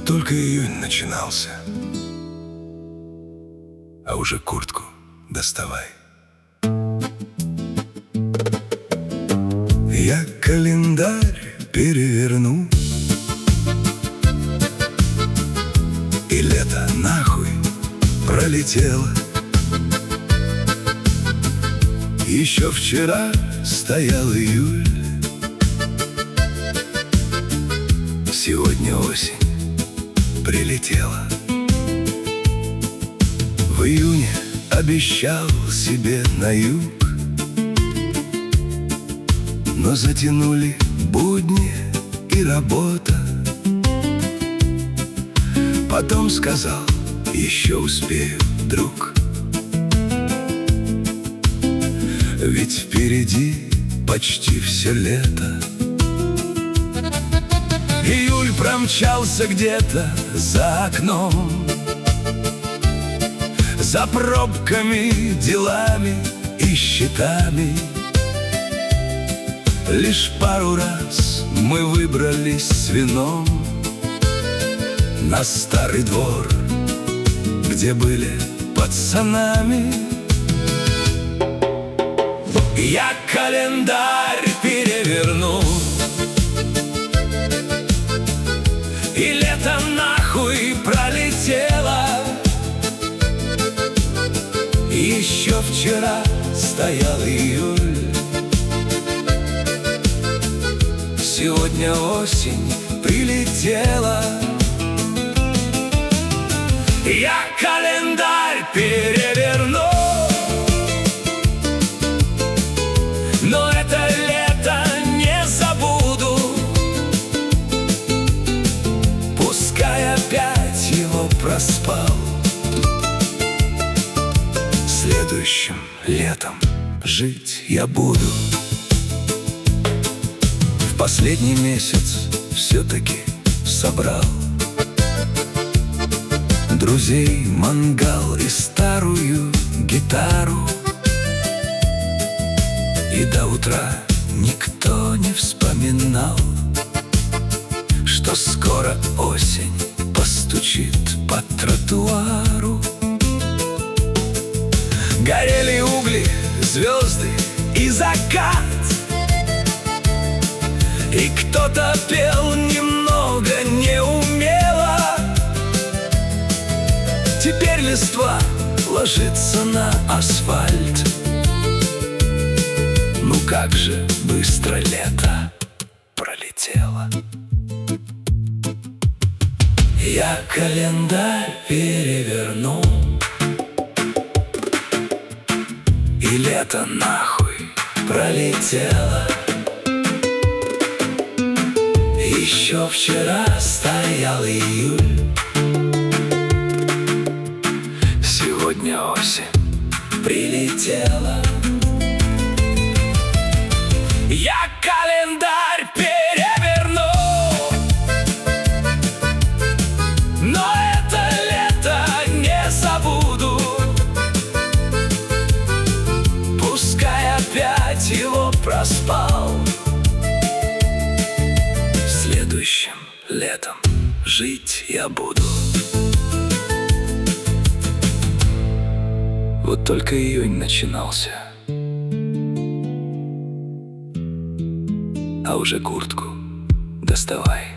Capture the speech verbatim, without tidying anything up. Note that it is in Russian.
только июнь начинался, а уже куртку доставай. Я календарь переверну, и лето нахуй пролетело. Еще вчера стоял июль, сегодня осень прилетела. В июне обещал себе на юг, но затянули будни и работа. Потом сказал: еще успею, друг, ведь впереди почти все лето. Июль промчался где-то за окном, за пробками, делами и счетами. Лишь пару раз мы выбрались с вином на старый двор, где были пацанами. Я календарь переверну, и лето нахуй пролетело. Еще вчера стоял июль, сегодня осень прилетела. Я календарь переверну, но это лето не забуду. Пускай опять его проспал, следующим летом жить я буду. В последний месяц все-таки собрал друзей, мангал и старую гитару. И до утра никто не вспоминал, что скоро осень постучит по тротуару. Горели угли, звезды и закат, и кто-то пел немного неумело. Теперь листва ложится на асфальт. Ну как же быстро лето пролетело. Я календарь переверну, и лето нахуй пролетело. Еще вчера стоял июль, сегодня осень прилетела. Я календарь переверну, но это лето не забуду. Пускай опять его проспал, следующим летом жить я буду. Вот только июнь начинался, а уже куртку доставай.